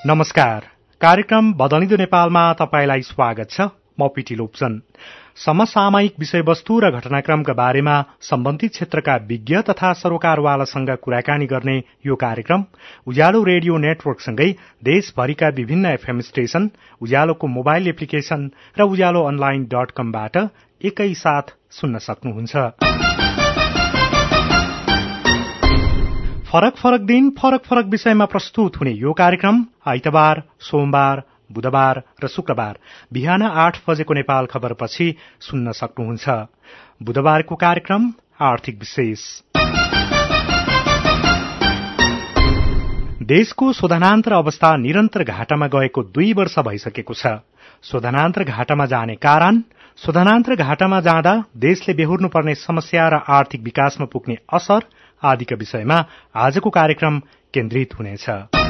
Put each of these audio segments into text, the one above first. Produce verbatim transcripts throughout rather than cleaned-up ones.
नमस्कार। कार्यक्रम बदलिँदो नेपालमा तपाईलाई स्वागत छ। म पिटी लोप्सन। समसामयिक विषयवस्तु र घटनाक्रमका बारेमा सम्बन्धित क्षेत्रका विज्ञ तथा सरोकारवालासँग कुराकानी गर्ने यो कार्यक्रम उज्यालो रेडियो नेटवर्कसँगै देशभरिका विभिन्न एफएम स्टेशन, उज्यालोको मोबाइल एप्लिकेशन र उज्यालो अनलाइन डट कमबाट एकैसाथ सुन्न सक्नुहुन्छ। फरक फरक दिन फरक फरक विषयमा प्रस्तुत हुने यो कार्यक्रम आइतबार, सोमबार, बुधबार र शुक्रबार बिहान आठ बजेको नेपाल खबरपछि सुन्न सक्नुहुन्छ। बुधबारको कार्यक्रम आर्थिक विशेष। देशको शोधनान्तर अवस्था निरन्तर घाटामा गएको दुई वर्ष भइसकेको छ। शोधनान्तर घाटामा जाने कारण, शोधनान्तर घाटामा जाँदा देशले बेहोर्नुपर्ने समस्या र आर्थिक विकासमा पुग्ने असर आदिका विषयमा आजको कार्यक्रम केन्द्रित हुनेछ।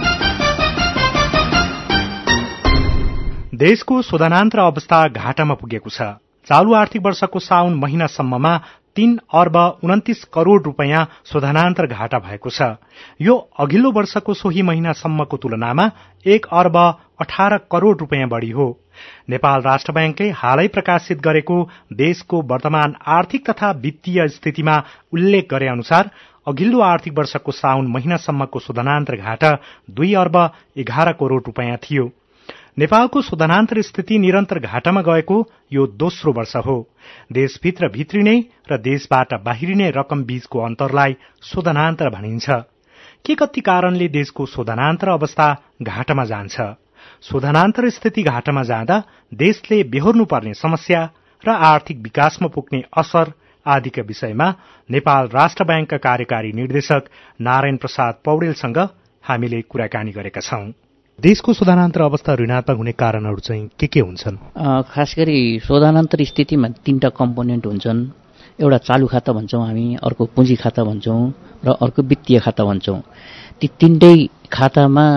देशको शोधनान्तर अवस्था घाटामा पुगेको छ। चालू आर्थिक वर्षको साउन महिनासम्ममा तीन अर्ब उन्तिस करोड़ रूपियाँ शोधनान्तर घाटा भएको छ। यो अघिल्लो वर्षको सोही महिनासम्मको तुलनामा एक अर्ब अठार करोड़ रूपियाँ बढ़ी हो। नेपाल राष्ट्र बैंकले हालै प्रकाशित गरेको देशको वर्तमान आर्थिक तथा वित्तीय स्थितिमा उल्लेख गरे अनुसार अघिल्लो आर्थिक वर्षको साउन महिनासम्मको शोधनान्तर घाटा दुई अर्ब एघार करोड़ रूपियाँ थियो। नेपालको शोधनान्तर स्थिति निरन्तर घाटामा गएको यो दोस्रो वर्ष हो। देशभित्र भित्रिने र देशबाट बाहिरिने रकम बीचको अन्तरलाई शोधनान्तर भनिन्छ। के कति कारणले देशको शोधनान्तर अवस्था घाटामा जान्छ? शोधनान्तर स्थिति घाटामा जाँदा देशले बेहोर्नुपर्ने समस्या र आर्थिक विकासमा पुग्ने असर आदिका विषयमा नेपाल राष्ट्र बैंकका कार्यकारी निर्देशक नारायण प्रसाद पौडेलसँग हामीले कुराकानी गरेका छौं। देशको शोधनान्तर अवस्था ऋणात्मक हुने कारणहरू चाहिँ के के हुन्छन्? खास गरी शोधनान्तर स्थितिमा तीनटा कम्पोनेन्ट हुन्छन्। एउटा चालू खाता भन्छौं हामी, अर्को पुँजी खाता भन्छौं र अर्को वित्तीय खाता भन्छौं। ती तीनटै खातामा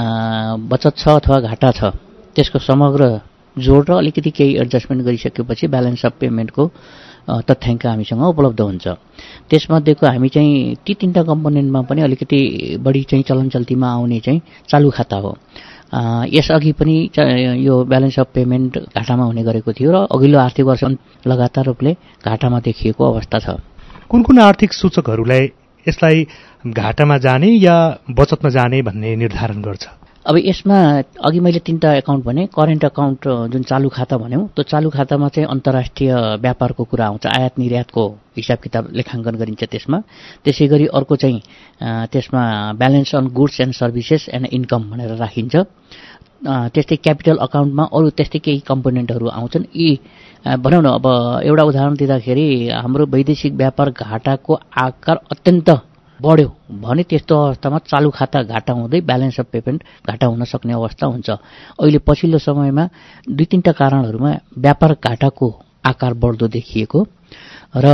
बचत छ अथवा घाटा छ, त्यसको समग्र जोड र अलिकति केही एडजस्टमेन्ट गरिसकेपछि ब्यालेन्स अफ पेमेन्टको तथ्याङ्क हामीसँग उपलब्ध हुन्छ। त्यसमध्येको हामी चाहिँ ती तीनटा कम्पोनेन्टमा पनि अलिकति बढी चाहिँ चलन चल्तीमा आउने चाहिँ चालू खाता हो। यसअघि पनि यो ब्यालेन्स अफ पेमेन्ट घाटामा हुने गरेको थियो र अघिल्लो आर्थिक वर्ष लगातार रूपले घाटामा देखिएको अवस्था छ। कुन कुन आर्थिक सूचकहरूले यसलाई घाटामा जाने या बचतमा जाने भन्ने निर्धारण गर्छ? अब यसमा अघि मैले तीनटा एकाउन्ट भने, करेन्ट अकाउन्ट जुन चालू खाता भन्यौं, त्यो चालू खातामा चाहिँ अन्तर्राष्ट्रिय व्यापारको कुरा आउँछ, आयात निर्यातको हिसाब किताब लेखाङ्कन गरिन्छ त्यसमा। त्यसै गरी अर्को चाहिँ त्यसमा balance of goods and services and income भनेर राखिन्छ। त्यस्तै क्यापिटल अकाउन्टमा अरू त्यस्तै केही कम्पोनेन्टहरू आउँछन्। यी भनौँ न, अब एउटा उदाहरण दिँदाखेरि हाम्रो वैदेशिक व्यापार घाटाको आकार अत्यन्त बढ्यो भने त्यस्तो अवस्थामा चालू खाता घाटा हुँदै ब्यालेन्स अफ पेमेन्ट घाटा हुन सक्ने अवस्था हुन्छ। अहिले पछिल्लो समयमा दुई तीनटा कारणहरूमा व्यापार घाटाको आकार बढ्दो देखिएको र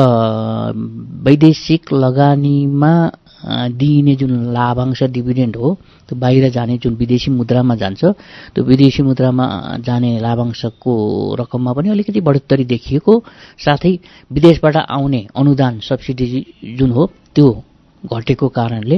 वैदेशिक लगानीमा दिइने जुन लाभांश डिभिडेन्ड हो, त्यो बाहिर जाने जुन विदेशी मुद्रामा जान्छ, त्यो विदेशी मुद्रामा जाने लाभांशको रकममा पनि अलिकति बढोत्तरी देखिएको, साथै विदेशबाट आउने अनुदान सब्सिडी जुन हो त्यो घटेको कारणले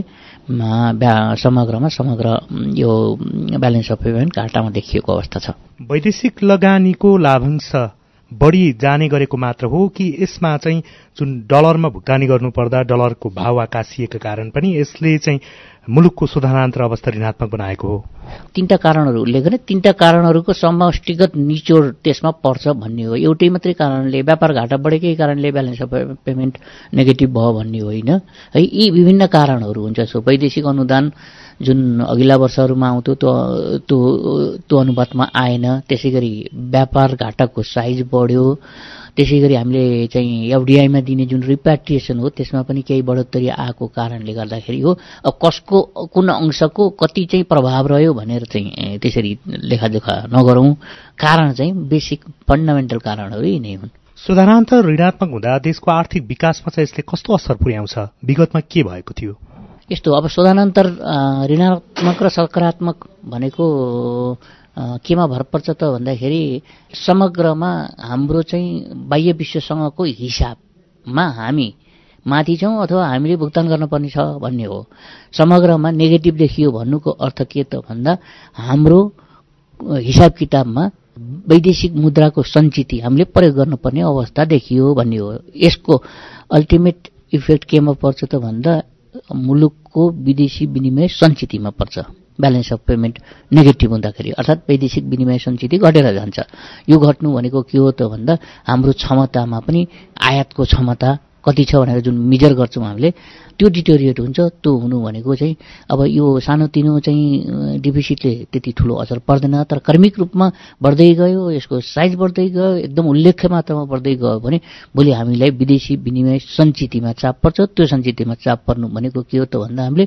समग्रमा समग्र यो ब्यालेन्स अफ पेमेन्ट घाटामा देखिएको अवस्था छ। वैदेशिक लगानीको लाभांश बढी जाने गरेको मात्र हो कि यसमा चाहिँ जुन डलरमा भुक्तानी गर्नुपर्दा डलरको भाव आकाशिएका कारण पनि यसले चाहिँ मुलुकको शोधनान्तर अवस्था ऋणात्मक बनाएको हो? तीनटा कारणहरू उल्लेख गरे। तीनटा कारणहरूको समष्टिगत निचोड त्यसमा पर्छ भन्ने हो। एउटै मात्रै कारणले, व्यापार घाटा बढेकै कारणले ब्यालेन्स अफ पेमेन्ट नेगेटिभ भयो भन्ने होइन है। यी विभिन्न कारणहरू हुन्छ। सो वैदेशिक अनुदान जुन अघिल्ला वर्षहरूमा आउँथ्यो त्यो त्यो त्यो अनुपातमा आएन। त्यसै गरी व्यापार घाटाको साइज बढ्यो। त्यसै गरी हामीले चाहिँ एफडीआईमा दिने जुन रिप्याट्रिएसन हो त्यसमा पनि केही बढोत्तरी आएको कारणले गर्दाखेरि हो। अब कसको कुन अंशको कति चाहिँ प्रभाव रह्यो भनेर चाहिँ त्यसरी लेखाजोखा नगरौँ। कारण चाहिँ बेसिक फन्डामेन्टल कारणहरू यी नै हुन्। शोधनान्तर ऋणात्मक हुँदा देशको आर्थिक विकासमा चाहिँ यसले कस्तो असर पुर्याउँछ? विगतमा के भएको थियो? यस्तो, अब शोधनान्तर ऋणात्मक र सकारात्मक भनेको केमा भर पर्छ त भन्दाखेरि समग्रमा हाम्रो चाहिँ बाह्य विश्वसँगको हिसाबमा हामी माथि छौँ अथवा हामीले भुक्तान गर्नुपर्ने छ भन्ने हो। समग्रमा नेगेटिभ देखियो भन्नुको अर्थ के त भन्दा हाम्रो हिसाब किताबमा वैदेशिक मुद्राको सञ्चिति हामीले प्रयोग गर्नुपर्ने अवस्था देखियो भन्ने हो। यसको अल्टिमेट इफेक्ट केमा पर्छ त भन्दा मुलुकको विदेशी विनिमय सञ्चितिमा पर्छ। ब्यालेन्स अफ पेमेन्ट नेगेटिभ हुँदाखेरि अर्थात् वैदेशिक विनिमय सञ्चिति घटेर जान्छ। यो घट्नु भनेको के हो त भन्दा हाम्रो क्षमतामा पनि आयातको क्षमता कति छ भनेर जुन मेजर गर्छौँ हामीले त्यो डिटोरिएट हुन्छ। त्यो हुनु भनेको चाहिँ अब यो सानोतिनो चाहिँ डिफिसिटले त्यति ठुलो असर पर्दैन, तर क्रमिक रूपमा बढ्दै गयो, यसको साइज बढ्दै गयो, एकदम उल्लेख्य मात्रामा बढ्दै गयो भने भोलि हामीलाई विदेशी विनिमय सञ्चितिमा चाप पर्छ। त्यो सञ्चितिमा चाप पर्नु भनेको के हो त भन्दा हामीले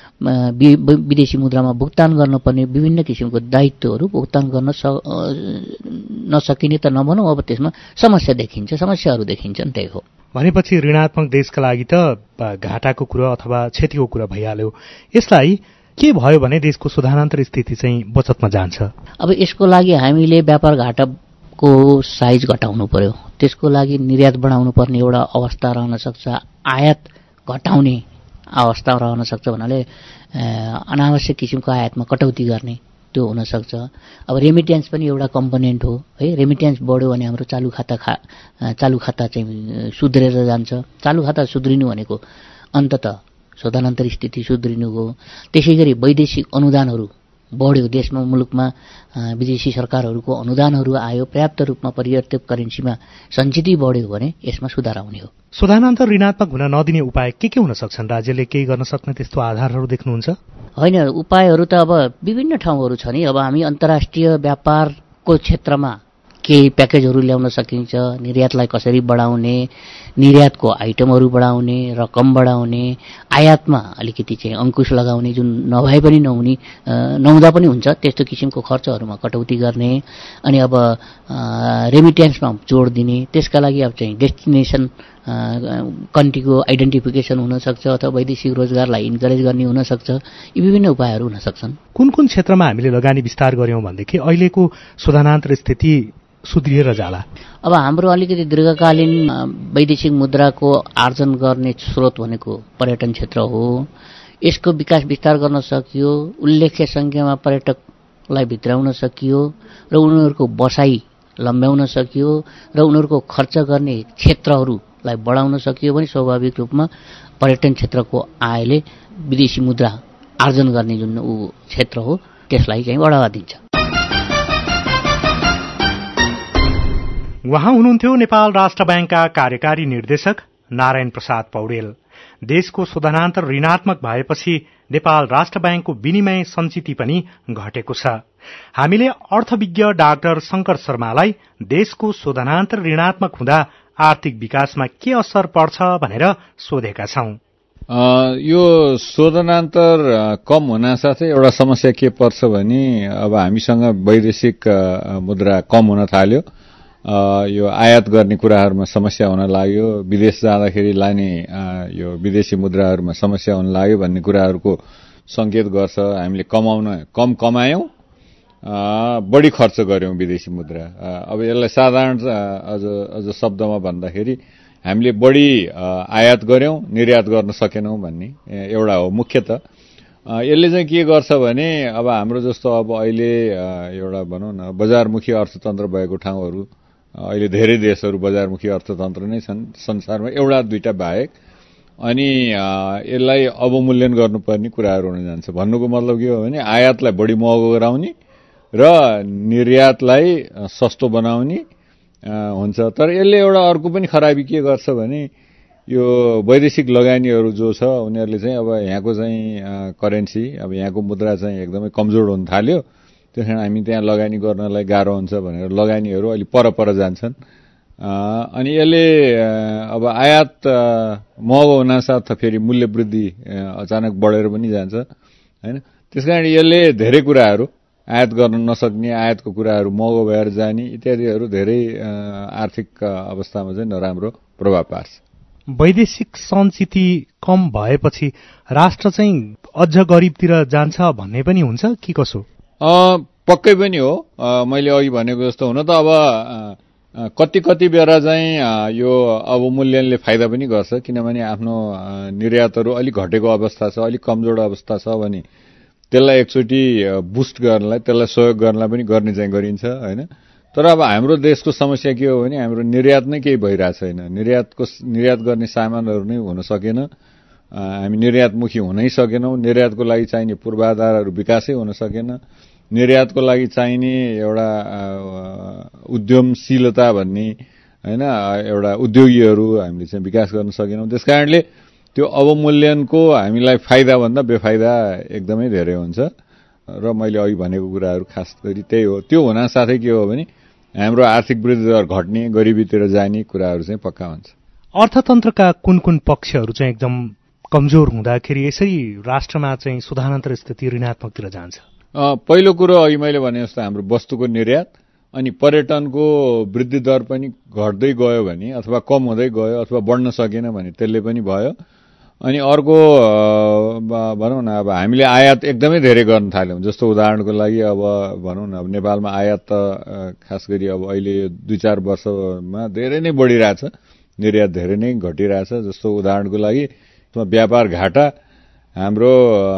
विदेशी मुद्रामा भुक्तान गर्नुपर्ने विभिन्न किसिमको दायित्वहरू भुक्तान गर्न नसकिने त नभनौँ, अब त्यसमा समस्या देखिन्छ, समस्याहरू देखिन्छन्। त्यही हो। भनेपछि ऋणात्मक देशका लागि त घाटाको कुरा अथवा क्षतिको कुरा भइहाल्यो। यसलाई के भयो भने देशको सुधारान्तर स्थिति चाहिँ बचतमा जान्छ। अब यसको लागि हामीले व्यापार घाटाको साइज घटाउनु पर्यो, त्यसको लागि निर्यात बढाउनु पर्ने एउटा अवस्था रहन सक्छ, आयात घटाउने अवस्था रहन सक्छ। भन्नाले अनावश्यक किसिमको आयातमा कटौती गर्ने त्यो हुनसक्छ। अब रेमिट्यान्स पनि एउटा कम्पोनेन्ट हो है। रेमिट्यान्स बढ्यो भने हाम्रो चालु खाता खा चालु खाता चाहिँ सुध्रेर जान्छ। चालु खाता सुध्रिनु भनेको अन्ततः शोधनान्तर स्थिति सुध्रिनु हो। त्यसै गरी वैदेशिक अनुदानहरू बढ्यो, देशमा मुलुकमा विदेशी सरकारहरूको अनुदानहरू आयो, पर्याप्त रूपमा पर्याप्त करेन्सीमा सञ्चिति बढ्यो भने यसमा सुधार आउने हो। शोधनान्तर ऋणात्मक हुन नदिने उपाय के के हुन सक्छन्? राज्यले केही गर्न सक्ने त्यस्तो आधारहरू देख्नुहुन्छ? होइन, उपायहरू त अब विभिन्न ठाउँहरू छ नि। अब हामी अन्तर्राष्ट्रिय व्यापारको क्षेत्रमा केही प्याकेजहरू ल्याउन सकिन्छ। निर्यातलाई कसरी बढाउने, निर्यातको आइटमहरू बढाउने, रकम बढाउने, आयातमा अलिकति चाहिँ अङ्कुश लगाउने, जुन नभए पनि नहुने नहुँदा पनि हुन्छ त्यस्तो किसिमको खर्चहरूमा कटौती गर्ने। अनि अब रेमिट्यान्समा जोड दिने, त्यसका लागि अब चाहिँ डेस्टिनेसन कन्ट्रीको आइडेन्टिफिकेसन हुनसक्छ अथवा वैदेशिक रोजगारलाई इन्करेज गर्ने हुनसक्छ। यी विभिन्न उपायहरू हुन सक्छन्। कुन कुन क्षेत्रमा हामीले लगानी विस्तार गर्यौँ भनेदेखि अहिलेको शोधनान्तर स्थिति सुध्रिएर जाला? अब हाम्रो अलिकति दीर्घकालीन वैदेशिक मुद्राको आर्जन गर्ने स्रोत भनेको पर्यटन क्षेत्र हो। यसको विकास विस्तार गर्न सकियो, उल्लेख्य सङ्ख्यामा पर्यटकलाई भित्राउन सकियो र उनीहरूको बसाई लम्ब्याउन सकियो र उनीहरूको खर्च गर्ने क्षेत्रहरूलाई बढाउन सकियो भने स्वाभाविक रूपमा पर्यटन क्षेत्रको आयले विदेशी मुद्रा आर्जन गर्ने जुन ऊ क्षेत्र हो त्यसलाई चाहिँ बढावा दिन्छ। उहाँ हुनुहुन्थ्यो नेपाल राष्ट्र ब्याङ्कका कार्यकारी निर्देशक नारायण प्रसाद पौडेल। देशको शोधनान्तर ऋणात्मक भएपछि नेपाल राष्ट्र ब्याङ्कको विनिमय सञ्चिति पनि घटेको छ। हामीले अर्थविज्ञ डाक्टर शंकर शर्मालाई देशको शोधनान्तर ऋणात्मक हुँदा आर्थिक विकासमा के असर पर्छ भनेर सोधेका छौं। यो शोधनान्तर कम हुनासाथै एउटा समस्या के पर्छ भने अब हामीसँग वैदेशिक मुद्रा कम हुन थाल्यो, यो आयात गर्ने कुराहरूमा समस्या हुन लाग्यो, विदेश जाँदाखेरि लाने यो विदेशी मुद्राहरूमा समस्या हुन लाग्यो भन्ने कुराहरूको संकेत गर्छ। हामीले कमाउन कम कमायौं, बढी खर्च गर्यौं विदेशी मुद्रा। अब यसलाई साधारण अझ अझ शब्दमा भन्दाखेरि हामीले बढी आयात गर्यौं, निर्यात गर्न सकेनौं भन्ने एउटा हो मुख्यतः। यसले चाहिँ के गर्छ भने अब हाम्रो जस्तो अब अहिले एउटा भनौँ न बजारमुखी अर्थतन्त्र भएको ठाउँहरू, अहिले धेरै देशहरू बजारमुखी अर्थतन्त्र नै छन् संसारमा, एउटा दुईटा बाहेक। अनि यसलाई अवमूल्यन गर्नुपर्ने कुराहरू हुन जान्छ। भन्नुको मतलब के हो भने आयातलाई बढी महँगो गराउने र निर्यातलाई सस्तो बनाउने हुन्छ। तर यसले एउटा अर्को पनि खराबी के गर्छ भने यो वैदेशिक लगानीहरू जो छ उनीहरूले चाहिँ अब यहाँको चाहिँ करेन्सी, अब यहाँको मुद्रा चाहिँ एकदमै कमजोर हुन थाल्यो, त्यसकारण हामी त्यहाँ लगानी गर्नलाई गाह्रो हुन्छ भनेर लगानीहरू अलि पर पर जान्छन्। अनि यसले अब आयात महँगो हुनासाथ फेरि मूल्य वृद्धि अचानक बढेर पनि जान्छ हैन। त्यसकारण यसले धेरै कुराहरू आयात गर्न नसक्ने, आयातको कुराहरू महँगो भएर जाने इत्यादिहरू धेरै आर्थिक अवस्थामा चाहिँ नराम्रो प्रभाव पार्छ। वैदेशिक सञ्चिति कम भएपछि राष्ट्र चाहिँ अझ गरिबतिर जान्छ भन्ने पनि हुन्छ कि कसो? पक्कै पनि हो। मैले अघि भनेको जस्तो हुन त अब कति कति बेला चाहिँ यो अवमूल्यनले फाइदा पनि गर्छ, किनभने आफ्नो निर्यातहरू अलिक घटेको अवस्था छ, अलिक कमजोर अवस्था छ भने त्यसलाई एकचोटि बुस्ट गर्नलाई, त्यसलाई सहयोग गर्नलाई पनि गर्ने चाहिँ गरिन्छ होइन। तर अब हाम्रो देशको समस्या के हो भने हाम्रो निर्यात नै केही भइरहेको छैन, निर्यातको निर्यात गर्ने सामानहरू नै हुन सकेन, हामी निर्यातमुखी हुनै सकेनौँ, निर्यातको लागि चाहिने पूर्वाधारहरू विकासै हुन सकेन, निर्यातको लागि चाहिने एउटा उद्यमशीलता भन्ने होइन एउटा उद्योगीहरू हामीले चाहिँ विकास गर्न सकेनौँ। त्यसकारणले त्यो अवमूल्यनको हामीलाई फाइदाभन्दा बेफाइदा एकदमै धेरै हुन्छ र मैले अघि भनेको कुराहरू खास गरी त्यही हो। त्यो हुनासाथै के हो भने हाम्रो आर्थिक वृद्धि दर घट्ने, गरिबीतिर जाने कुराहरू चाहिँ पक्का हुन्छ। अर्थतन्त्रका कुन कुन पक्षहरू चाहिँ एकदम कमजोर हुँदाखेरि यसरी राष्ट्रमा चाहिँ सुधारान्तर स्थिति ऋणात्मकतिर जान्छ? पहिलो कुरो अघि मैले भने जस्तो हाम्रो वस्तुको निर्यात अनि पर्यटनको वृद्धि दर पनि घट्दै गयो भने अथवा कम हुँदै गयो अथवा बढ्न सकेन भने त्यसले पनि भयो। अनि अर्को भनौँ न अब हामीले आयात एकदमै धेरै गर्न थाल्यौँ, जस्तो उदाहरणको लागि अब भनौँ न अब नेपालमा आयात त खास गरी अब अहिले दुई चार वर्षमा धेरै नै बढिरहेछ, निर्यात धेरै नै घटिरहेछ। जस्तो उदाहरणको लागि व्यापार घाटा हाम्रो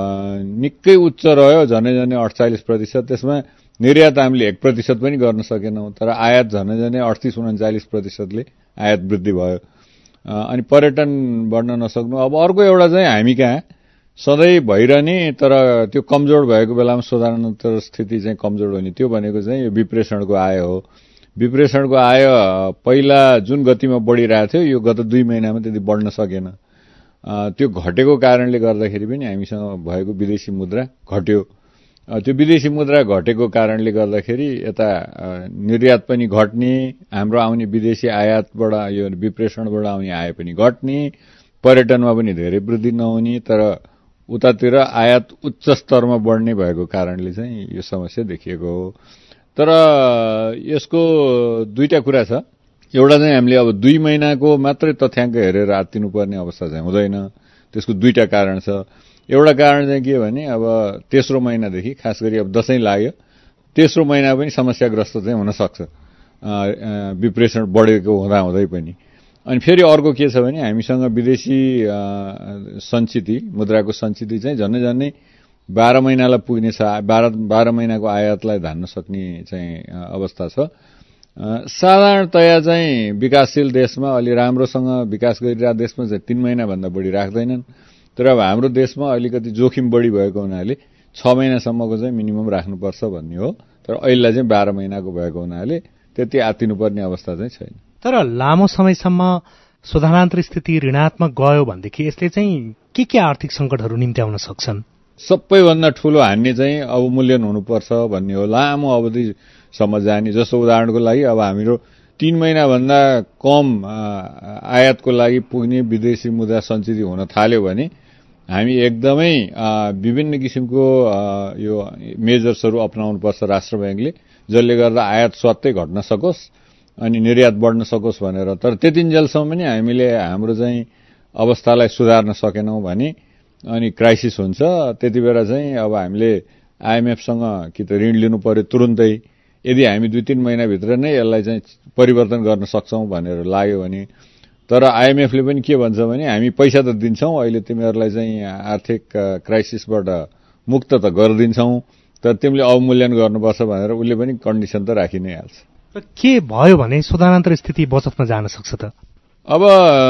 निकै उच्च रह्यो, झनै झनै अडचालिस प्रतिशत, त्यसमा निर्यात हामीले एक प्रतिशत पनि गर्न सकेनौँ, तर आयात झनै झनै अडतिस उन्चालिस प्रतिशतले आयात वृद्धि भयो। अनि पर्यटन बढ्न नसक्नु। अब अर्को एउटा चाहिँ हामी कहाँ सधैँ भइरहने तर त्यो कमजोर भएको बेलामा सुधारान्तर स्थिति चाहिँ कमजोर हुने, त्यो भनेको चाहिँ यो विप्रेषणको आय हो। विप्रेषणको आय पहिला जुन गतिमा बढिरहेको थियो यो गत दुई महिनामा त्यति बढ्न सकेन। त्यो घटेको कारणले गर्दाखेरि पनि हामीसँग भएको विदेशी मुद्रा घट्यो। त्यो विदेशी मुद्रा घटेको कारणले गर्दाखेरि यता निर्यात पनि घट्ने, हाम्रो आउने विदेशी आयातबाट यो विप्रेषणबाट आउने आय पनि घट्ने, पर्यटनमा पनि धेरै वृद्धि नहुने, तर उतातिर आयात उच्च स्तरमा बढ्ने भएको कारणले चाहिँ यो समस्या देखिएको हो। तर यसको दुईटा कुरा छ। एउटा चाहिँ हामीले अब दुई महिनाको मात्रै तथ्याङ्क हेरेर आत्तिनुपर्ने अवस्था चाहिँ हुँदैन, त्यसको दुईटा कारण छ। एउटा कारण चाहिँ के भने अब तेस्रो महिनादेखि खास गरी अब दशैं लाग्यो, तेस्रो महिना पनि समस्याग्रस्त चाहिँ हुन सक्छ विप्रेषण बढेको हुँदाहुँदै पनि। अनि फेरि अर्को के छ भने हामीसँग विदेशी सञ्चिति, मुद्राको सञ्चिति चाहिँ झन्नै झन्नै बाह्र महिनालाई पुग्ने छ, बाह्र बाह्र महिनाको आयातलाई धान्न सक्ने चाहिँ अवस्था छ। साधारणतया चाहिँ विकासशील देशमा अलि राम्रोसँग विकास गरिरहेको देशमा चाहिँ तीन महिनाभन्दा बढी राख्दैनन्, तर अब हाम्रो देशमा अलिकति जोखिम बढी भएको हुनाले छ महिनासम्मको चाहिँ मिनिमम राख्नुपर्छ भन्ने हो। तर अहिले चाहिँ बाह्र महिनाको भएको हुनाले त्यति आत्तिनुपर्ने अवस्था चाहिँ छैन। तर लामो समयसम्म सुधारान्तर स्थिति ऋणात्मक गयो भनेदेखि यसले चाहिँ के के आर्थिक सङ्कटहरू निम्त्याउन सक्छन्? सबैभन्दा ठूलो हान्ने चाहिँ अवमूल्यन हुनुपर्छ भन्ने हो, लामो अवधिसम्म जाने। जस्तो उदाहरणको लागि अब हाम्रो तीन महिनाभन्दा कम आयातको लागि पुग्ने विदेशी मुद्रा सञ्चित हुन थाल्यो भने हामी एकदमै विभिन्न किसिमको यो मेजर्सहरू अपनाउनुपर्छ राष्ट्र ब्याङ्कले, जसले गर्दा आयात स्वात्तै घट्न सकोस् अनि निर्यात बढ्न सकोस् भनेर। तर त्यतिन्जेलसम्म पनि हामीले हाम्रो चाहिँ अवस्थालाई सुधार्न सकेनौँ भने अनि क्राइसिस हुन्छ। त्यति बेला चाहिँ अब हामीले आइएमएफसँग कि त ऋण लिनु पर्यो तुरुन्तै, यदि हामी दुई तीन महिनाभित्र नै यसलाई चाहिँ परिवर्तन गर्न सक्छौँ भनेर लाग्यो भने। तर आइएमएफले पनि के भन्छ भने हामी पैसा त दिन्छौँ, अहिले तिमीहरूलाई चाहिँ आर्थिक क्राइसिसबाट मुक्त त गरिदिन्छौँ, तर तिमीले अवमूल्यन गर्नुपर्छ भनेर उसले पनि कन्डिसन त राखि नै हाल्छ। र के भयो भने सुधारान्तर स्थिति बचतमा जान सक्छ त? अब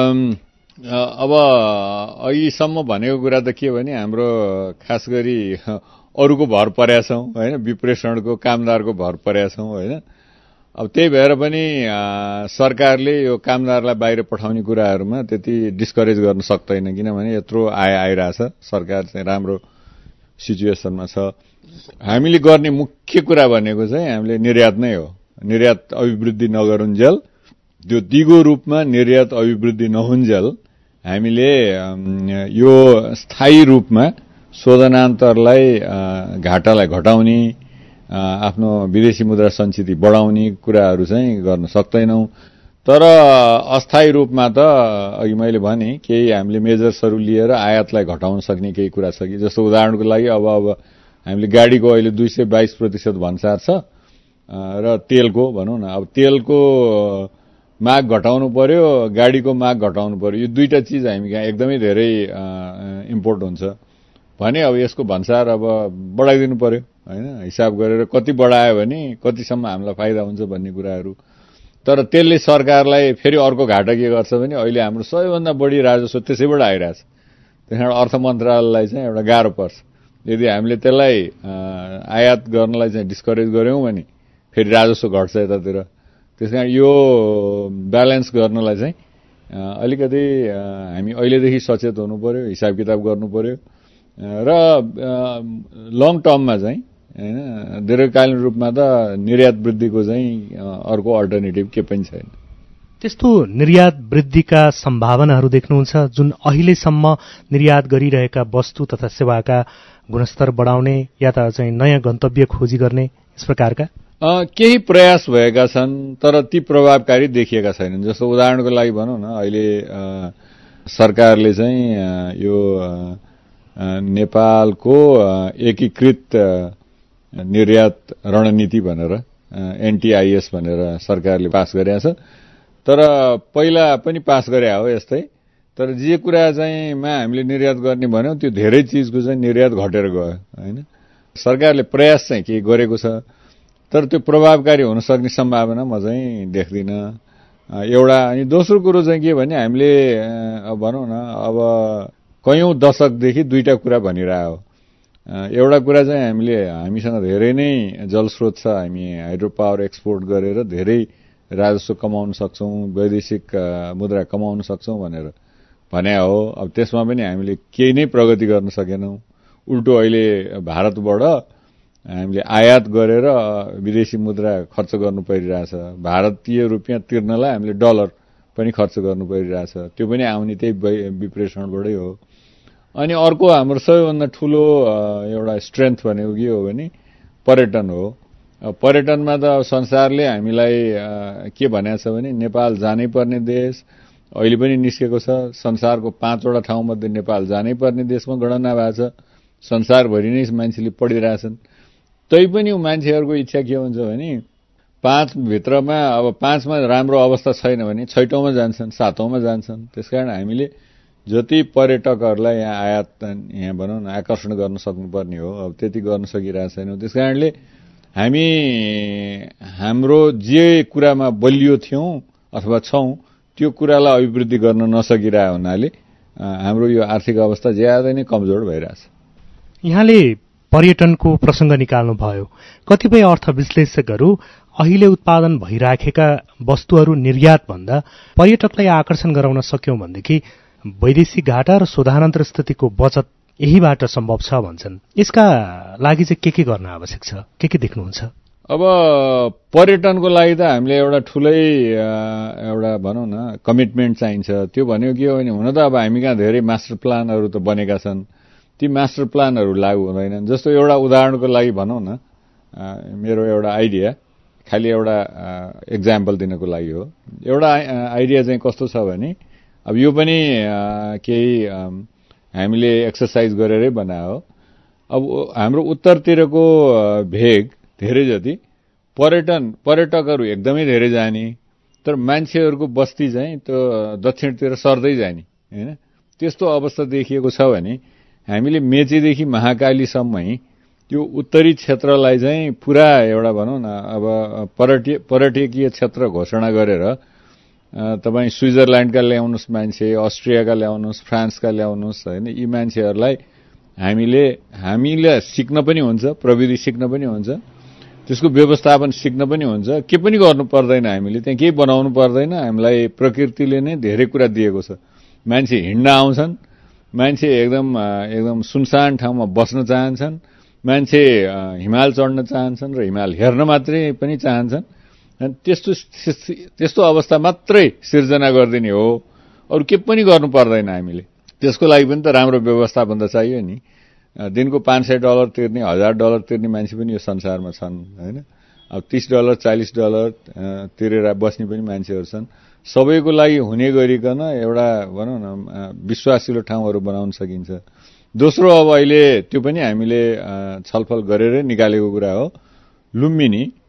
अब अहिलेसम्म भनेको कुरा त के भने हाम्रो खास गरी अरूको भर परेका छौँ होइन, विप्रेषणको कामदारको भर परेका छौँ होइन। अब त्यही भएर पनि सरकारले यो कामदारलाई बाहिर पठाउने कुराहरूमा त्यति डिस्करेज गर्न सक्दैन, किनभने यत्रो आय आइरहेछ, सरकार चाहिँ राम्रो सिचुएसनमा छ। हामीले गर्ने मुख्य कुरा भनेको चाहिँ हामीले निर्यात नै हो। निर्यात अभिवृद्धि नगरुन्जेल, त्यो दिगो रूपमा निर्यात अभिवृद्धि नहुन्जेल हामीले यो स्थायी रूपमा शोधनान्तरलाई घाटालाई घटाउने, आफ्नो विदेशी मुद्रा सञ्चिति बढाउने कुराहरू चाहिँ गर्न सक्दैनौँ। तर अस्थायी रूपमा त अघि मैले भने केही हामीले मेजर्सहरू लिएर आयातलाई घटाउन सक्ने केही कुरा छ कि, जस्तो उदाहरणको लागि अब अब हामीले गाडीको अहिले दुई सय बाइस प्रतिशत भन्सार छ, र तेलको भनौँ न, अब तेलको माग घटाउनु पर्यो, गाडीको माग घटाउनु पर्यो, यो दुईटा चिज हामी कहाँ एकदमै धेरै इम्पोर्ट हुन्छ भने अब यसको भन्सार अब बढाइदिनु पर्यो हैन, हिसाब गरेर कति बढायो भने कतिसम्म हामीलाई फाइदा हुन्छ भन्ने कुराहरू। तर त्यसले सरकारलाई फेरि अर्को घाटा के गर्छ भने अहिले हाम्रो सबैभन्दा बढी राजस्व त्यसैबाट आइरहेछ, त्यसबाट अर्थ मन्त्रालयलाई चाहिँ एउटा गाह्रो पर्छ। यदि हामीले त्यसलाई आयात गर्नलाई चाहिँ डिस्करेज गर्यौं भने फेरि राजस्व घट्छ यतातिर। त्यसकारण यो ब्यालेन्स गर्नलाई चाहिँ अलिकति हामी अहिलेदेखि सचेत हुनु पर्यो, हिसाब किताब गर्नु पर्यो र लङ टर्ममा चाहिँ हैन दीर्घकालीन रूपमा त निर्यात वृद्धिको चाहिँ अर्को अल्टरनेटिभ के पनि छैन। त्यस्तो निर्यात वृद्धिका सम्भावनाहरू देख्नुहुन्छ जुन अहिलेसम्म निर्यात गरिरहेका वस्तु तथा सेवाका गुणस्तर बढाउने या त चाहिँ नयाँ गन्तव्य खोजी गर्ने यस प्रकारका केही प्रयास भएका छन् तर ती प्रभावकारी देखिएका छैनन्। जस्तो उदाहरणको लागि भनौँ न, अहिले सरकारले चाहिँ यो नेपालको एकीकृत निर्यात रणनीति भनेर एनटीआईएस भनेर सरकारले पास गरेको छ। तर पहिला पनि पास गरे हो यस्तै, तर जे कुरा चाहिँ मा हामीले निर्यात गर्ने भन्यौं त्यो धेरै चिजको चाहिँ निर्यात घटेर गयो हैन। सरकारले प्रयास चाहिँ के गरेको छ तर त्यो प्रभावकारी हुन सक्ने सम्भावना म चाहिँ देख्दिन एउटा। अनि दोस्रो कुरो चाहिँ के भने हामीले अब भनौँ न, अब कयौं दशकदेखि दुईटा कुरा भनिरह हो। एउटा कुरा चाहिँ हामीले हामीसँग धेरै नै जलस्रोत छ, हामी हाइड्रो पावर एक्सपोर्ट गरेर धेरै राजस्व कमाउन सक्छौं, वैदेशिक मुद्रा कमाउन सक्छौं भनेर भने हो। अब त्यसमा पनि हामीले केही नै प्रगति गर्न सकेनौं। उल्टो अहिले भारतबाट हामीले आयात गरेर विदेशी मुद्रा खर्च गर्नु परिरहेछ। भारतीय रुपियाँ तिर्नलाई हामीले डलर पनि खर्च गर्नु परिरहेछ, त्यो पनि आउने त्यही विप्रेषणबाटै हो। अनि अर्को हाम्रो सबैभन्दा ठूलो एउटा स्ट्रेन्थ भनेको के हो भने पर्यटन हो। पर्यटनमा त संसारले हामीलाई के भनेको छ भने नेपाल जानै पर्ने देश अहिले पनि निस्केको छ। संसारको पाँचवटा ठाउँमध्ये नेपाल जानै पर्ने देशमा गणना भएको छ। संसारभरि नै मान्छेले पढिरहेछन्। तैपनि मान्छेहरूको इच्छा के हुन्छ भने पाँच भित्रमा अब पाँचमा राम्रो अवस्था छैन भने छैटौँमा जान्छन्, सातौँमा जान्छन्। त्यसकारण हामीले जति पर्यटकहरूलाई यहाँ आयात यहाँ भनौँ न आकर्षण गर्न सक्नुपर्ने हो, अब त्यति गर्न सकिरहेको छैनौँ। त्यसकारणले हामी हाम्रो जे कुरामा बलियो थियौं अथवा छौं त्यो कुरालाई अभिवृद्धि गर्न नसकिरहेको हुनाले हाम्रो यो आर्थिक अवस्था ज्यादै नै कमजोर भइरहेछ। यहाँले पर्यटनको प्रसंग निकाल्नु भयो। कतिपय अर्थ विश्लेषकहरू अहिले उत्पादन भइराखेका वस्तुहरू निर्यात भन्दा पर्यटकलाई आकर्षण गराउन सक्यौं भनेदेखि वैदेशिक घाटा र शोधानन्तर स्थितिको बचत यहीबाट सम्भव छ भन्छन्। यसका लागि चाहिँ के के गर्न आवश्यक छ, के के देख्नुहुन्छ? अब पर्यटनको लागि त हामीले एउटा ठूलै एउटा भनौँ न कमिटमेन्ट चाहिन्छ। त्यो भनेको के हो भने हुन त अब हामी कहाँ धेरै मास्टर प्लानहरू त बनेका छन्, ती मास्टर प्लानहरू लागू हुँदैनन्। जस्तो एउटा उदाहरणको लागि भनौँ न, मेरो एउटा आइडिया खालि एउटा एक्जाम्पल दिनको लागि हो। एउटा आइडिया चाहिँ कस्तो छ भने अब यो पनि केही हामीले एक्सरसाइज गरेरै बनायो। अब हाम्रो उत्तरतिरको भेग धेरै जति पर्यटन पर्यटकहरू एकदमै धेरै जाने, तर मान्छेहरूको बस्ती चाहिँ त्यो दक्षिणतिर सर्दै जाने हैन। त्यस्तो अवस्था देखिएको छ भने हामीले मेचीदेखि महाकालीसम्मै त्यो उत्तरी क्षेत्रलाई चाहिँ पुरा एउटा भनौँ न अब पर्यटकीय पर्यटकीय क्षेत्र घोषणा गरेर तपाईँ स्विजरल्यान्डका ल्याउनुहोस् मान्छे, अस्ट्रियाका ल्याउनुहोस्, फ्रान्सका ल्याउनुहोस् हैन। यी मान्छेहरूलाई हामीले हामीले सिक्न पनि हुन्छ, प्रविधि सिक्न पनि हुन्छ, त्यसको व्यवस्थापन सिक्न पनि हुन्छ। के पनि गर्नु पर्दैन, हामीले त्यहाँ केही बनाउनु पर्दैन। हामीलाई प्रकृतिले नै धेरै कुरा दिएको छ। मान्छे हिँड्न आउँछन्, मान्छे एकदम एकदम सुनसान ठाउँमा बस्न चाहन्छन्, मान्छे हिमाल चढ्न चाहन्छन् र हिमाल हेर्न मात्रै पनि चाहन्छन्। त्यस्तो त्यस्तो अवस्था मात्रै सिर्जना गरिदिने हो, अरू के पनि गर्नु पर्दैन हामीले। त्यसको लागि पनि त राम्रो व्यवस्थापन त चाहियो नि। दिनको पाँच सय डलर तिर्ने, हजार डलर तिर्ने मान्छे पनि यो संसारमा छन् हैन। अब तीस डलर चालीस डलर तिरेर बस्ने पनि मान्छेहरू छन्। सबैको लागि हुने गरिकन एउटा भनौँ न विश्वासिलो ठाउँहरू बनाउन सकिन्छ। दोस्रो अब अहिले त्यो पनि हामीले छलफल गरेरै निकालेको कुरा हो, लुम्बिनी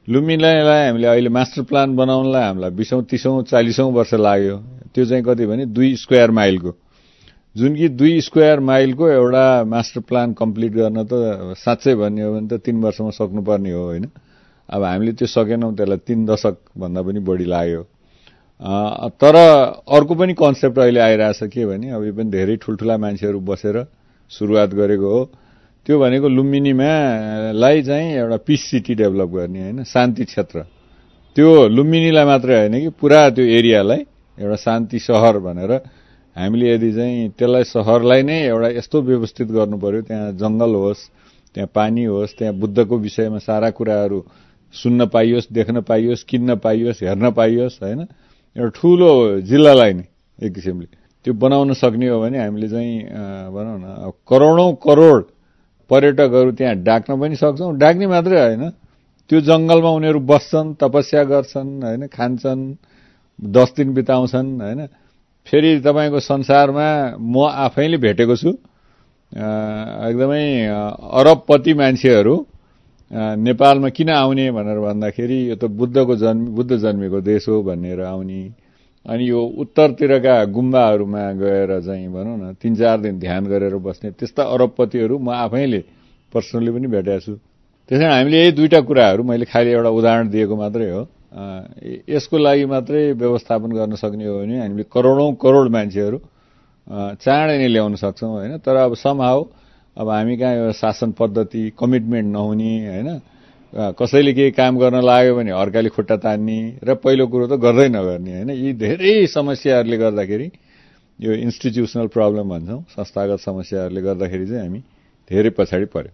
लुम्बिनीलाई हामीले अहिले मास्टर प्लान बनाउनलाई हामीलाई बीसौं तीसौं चालिसौं वर्ष लाग्यो। त्यो चाहिँ कति भने दुई स्क्वायर माइलको, जुन कि दुई स्क्वायर माइलको एउटा मास्टर प्लान कम्प्लिट गर्न त साँच्चै भन्ने हो भने त तीन वर्षमा सक्नुपर्ने हो होइन। अब हामीले त्यो सकेनौं, त्यसलाई तीन दशक भन्दा पनि बढी लाग्यो। तर अर्को पनि कन्सेप्ट अहिले आइरहेछ के भने अब यो पनि धेरै ठुल्ठुला मान्छेहरू बसेर सुरुवात गरेको हो। त्यो भनेको लुम्बिनीमा लाई चाहिँ एउटा पिस सिटी डेभलप गर्ने होइन, शान्ति क्षेत्र। त्यो लुम्बिनीलाई मात्रै होइन कि पुरा त्यो एरियालाई एउटा शान्ति शहर भनेर हामीले यदि चाहिँ त्यसलाई शहरलाई नै एउटा यस्तो व्यवस्थित गर्नु पर्यो, त्यहाँ जंगल होस्, त्यहाँ पानी होस्, त्यहाँ बुद्धको विषयमा सारा कुराहरू सुन्न पाइयोस्, देख्न पाइयोस्, किन्न पाइयोस्, हेर्न पाइयोस् होइन। एउटा ठूलो जिल्लालाई नै एक किसिमले त्यो बनाउन सक्ने हो भने हामीले चाहिँ भनौँ न करोडौं करोड पर्यटकहरू त्यहाँ डाक्न पनि सक्छौं। डाक्ने मात्रै होइन, त्यो जंगलमा उनीहरू बस्छन्, तपस्या गर्छन् होइन, खान्छन्, दस दिन बिताउँछन् होइन। फेरि तपाईँको संसारमा म आफैले भेटेको छु एकदमै अरबपति मान्छेहरू नेपालमा किन आउने भनेर भन्दाखेरि यो त बुद्धको जन्म बुद्ध जन्मेको देश हो भनेर आउने। अनि यो उत्तरतिरका गुम्बाहरूमा गएर चाहिँ भनौँ न तीन चार दिन ध्यान गरेर बस्ने त्यस्ता अरबपतिहरू म आफैले पर्सनली पनि भेटेको छु। त्यसैले हामीले यही दुईटा कुराहरू मैले खालि एउटा उदाहरण दिएको मात्रै हो। यसको लागि मात्रै व्यवस्थापन गर्न सक्ने हो भने हामीले करोडौं करोड मान्छेहरू चाँडै नै ल्याउन सक्छौं होइन। तर अब समहाउ अब हामी कहाँ यो शासन पद्धति कमिटमेन्ट नहुने होइन, कसैले केही काम गर्न लाग्यो भने अर्काले खुट्टा तान्ने र पहिलो कुरो त गर्दै नगर्ने होइन। यी धेरै समस्याहरूले गर्दाखेरि यो इन्स्टिट्युसनल प्रब्लम भन्छौं, संस्थागत समस्याहरूले गर्दाखेरि चाहिँ हामी धेरै पछाडि पर्यो।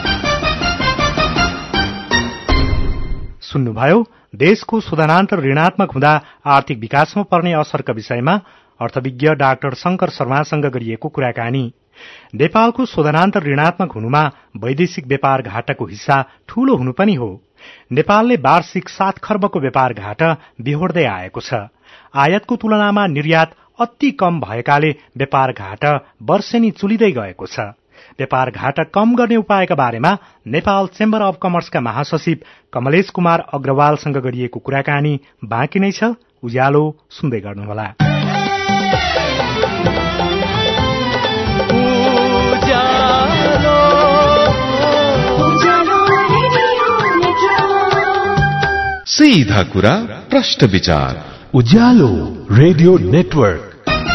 सुन्नुभयो देशको शोधनान्तर ऋणात्मक हुँदा आर्थिक विकासमा पर्ने असरका विषयमा अर्थविज्ञ डाक्टर शंकर शर्मासँग गरिएको कुराकानी। नेपालको शोधनान्तर ऋणात्मक हुनुमा वैदेशिक व्यापार घाटाको हिस्सा ठूलो हुनु पनि हो। नेपालले वार्षिक सात खर्बको व्यापार घाटा बिहोर्दै आएको छ। आयातको तुलनामा निर्यात अति कम भएकाले व्यापार घाटा वर्षेनी चुलिदै गएको छ। व्यापार घाटा कम गर्ने उपायका बारेमा नेपाल चेम्बर अफ कमर्सका महासचिव कमलेश कुमार अग्रवालसँग गरिएको कुराकानी बाँकी नै छ। उज्यालो सुन्दै गर्नुहोला। सीधा कुरा प्रश्न विचार उज्यालो रेडियो नेटवर्क।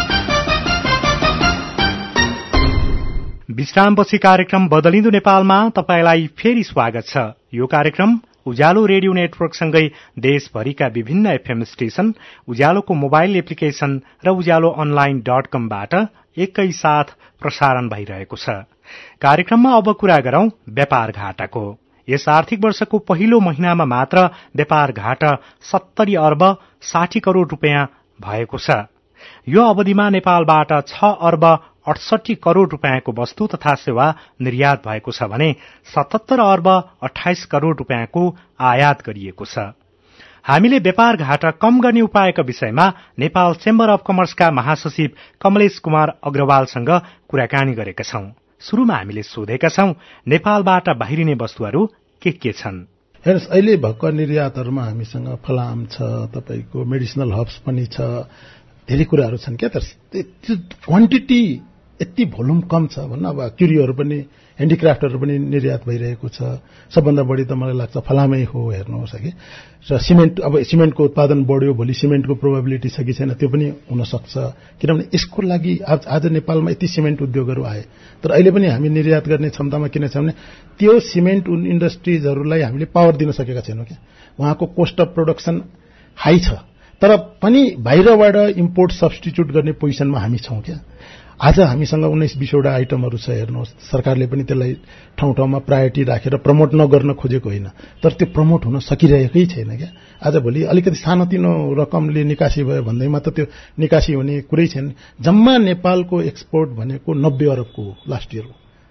विश्रामपछि कार्यक्रम बदलिँदो नेपालमा तपाईलाई फेरि स्वागत छ। यो कार्यक्रम उज्यालो रेडियो नेटवर्कसँगै देशभरिका विभिन्न एफएम स्टेशन, उज्यालोको मोबाइल एप्लिकेशन र उज्यालो अनलाइन डट कमबाट एकैसाथ प्रसारण भइरहेको छ। कार्यक्रममा अब कुरा गरौं व्यापार घाटाको। यस आर्थिक वर्षको पहिलो महिनामा मात्र व्यापार घाटा सत्तरी अर्ब साठी करोड़ रूपियाँ भएको छ। यो अवधिमा नेपालबाट छ अर्ब अठसठी करोड़ रूपियाँको वस्तु तथा सेवा निर्यात भएको छ भने सतहत्तर अर्ब अठाइस करोड़ रूपियाँको आयात गरिएको छ। हामीले व्यापार घाटा कम गर्ने उपायका विषयमा नेपाल चेम्बर अफ कमर्सका महासचिव कमलेश कुमार अग्रवालसँग कुराकानी गरेका छौं। शुरूमा हामीले सोधेका छौं नेपालबाट बाहिरिने वस्तुहरू के के छन्। हेर्नुस्, अहिले भर्खर निर्यातहरूमा हामीसँग फलाम छ, तपाईको मेडिसिनल हर्ब्स पनि छ, धेरै कुराहरू छन् क्या। तर त्यो क्वान्टिटी यति भोल्युम कम छ भन्न। अब क्युरीहरू पनि ह्यान्डिक्राफ्टहरू पनि निर्यात भइरहेको छ। सबभन्दा बढी त मलाई लाग्छ फलामै हो। हेर्नुहोस् कि र सिमेन्ट, अब सिमेन्टको उत्पादन बढ्यो, भोलि सिमेन्टको प्रोबेबिलिटी छ कि छैन त्यो पनि हुन सक्छ। किनभने यसको लागि आज आज नेपालमा यति सिमेन्ट उद्योगहरू आए, तर अहिले पनि हामी निर्यात गर्ने क्षमतामा किन छ भने त्यो सिमेन्ट इन्डस्ट्रिजहरूलाई हामीले पावर दिन सकेका छैनौँ क्या। उहाँको कोस्ट अफ प्रोडक्सन हाई छ, तर पनि बाहिरबाट इम्पोर्ट सब्स्टिट्युट गर्ने पोजिसनमा हामी छौँ क्या। आज हामीसँग उन्नाइस बीसवटा आइटमहरू छ। हेर्नुहोस्, सरकारले पनि त्यसलाई ठाउँ ठाउँमा प्रायोरिटी राखेर प्रमोट नगर्न खोजेको होइन, तर त्यो प्रमोट हुन सकिरहेकै छैन क्या। आज भोलि अलिकति सानोतिनो रकमले निकासी भयो भन्दैमा त त्यो निकासी हुने कुरै छैन। जम्मा नेपालको एक्सपोर्ट भनेको नब्बे अरबको हो लास्ट इयर हो।